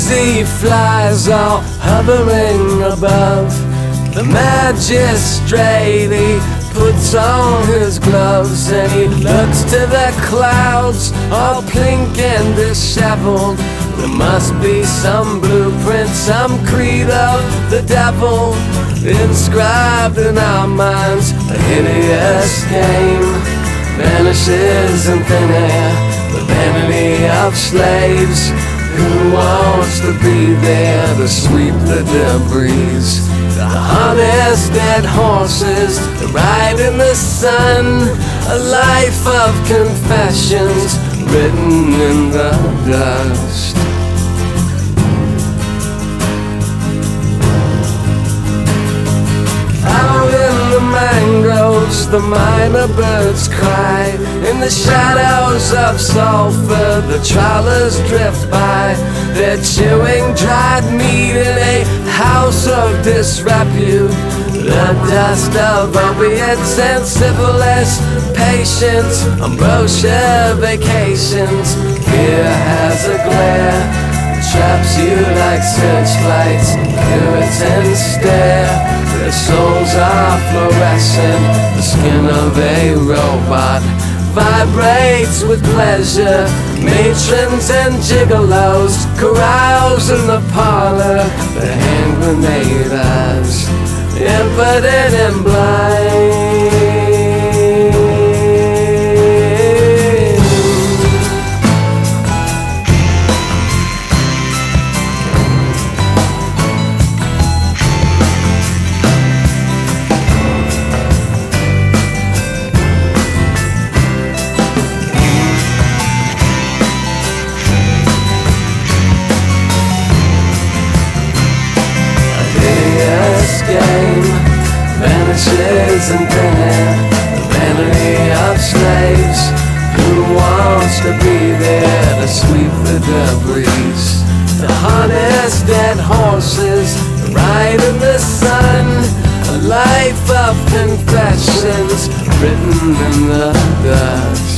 he flies all hovering above. The magistrate, he puts on his gloves and he looks to the clouds, all pink and disheveled. There must be some blueprint, some creed of the devil inscribed in our minds. A hideous game vanishes in thin air, the vanity of slaves. Who wants to be there to sweep the debris? The honest dead horses, the ride in the sun, a life of confessions written in the dust. Out in the mangroves, the minor birds cry. In the shadows of sulfur, the trawlers drift by. They're chewing dried meat in a house of disrepute. The dust of opiates and syphilis, patience, ambrosia vacations. Fear has a glare, traps you like searchlights. Puritans stare, their souls are fluorescent. The skin of a robot vibrates with pleasure. Matrons and gigolos carouse in the parlor. The hand grenade eyes, impotent and blind. Vanishes in thin air, the vanity of slaves. Who wants to be there to sweep the debris? The harness dead horses, the ride in the sun, a life of confessions written in the dust.